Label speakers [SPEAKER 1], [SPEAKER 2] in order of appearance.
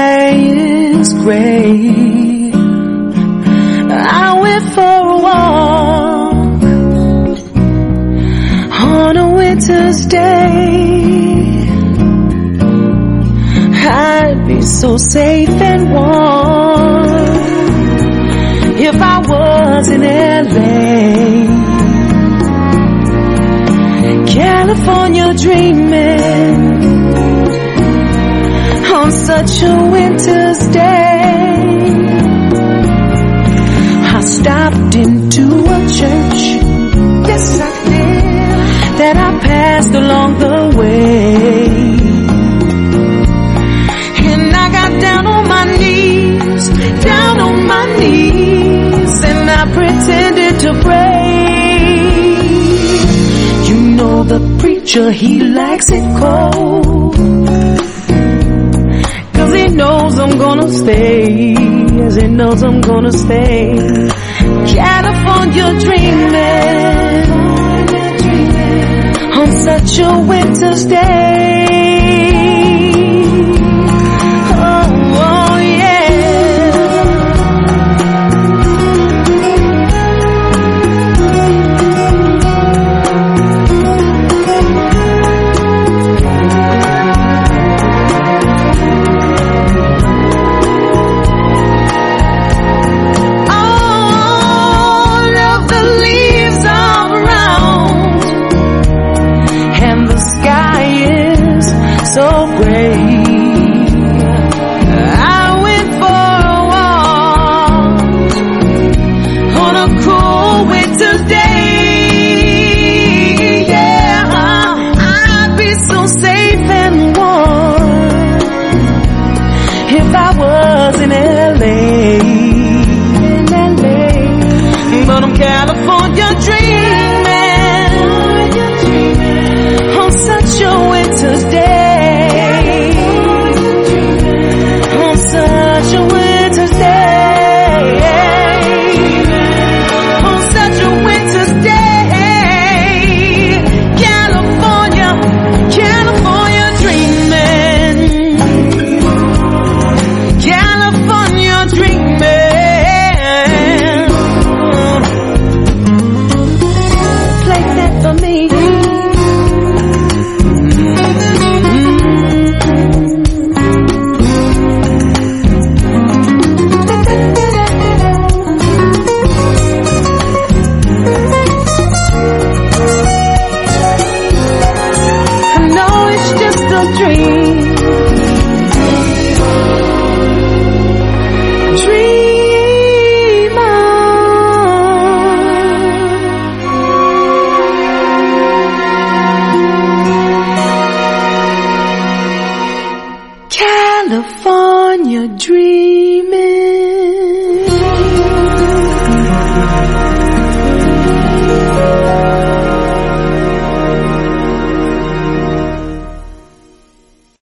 [SPEAKER 1] sky is gray. I went for a walk on a winter's day. I'd be so safe and warm if I was in LA. California dreaming on such a winter's day. I stopped into a church, yes I did, that I passed along the way. And I got down on my knees, and I pretended to pray. You know the preacher, he likes it cold, 'cause he knows I'm gonna stay, yes he knows I'm gonna stay. California dreaming on such a winter's day. So great. I went for a walk on a cool winter's day. Yeah, I'd be so safe and warm if I was in LA.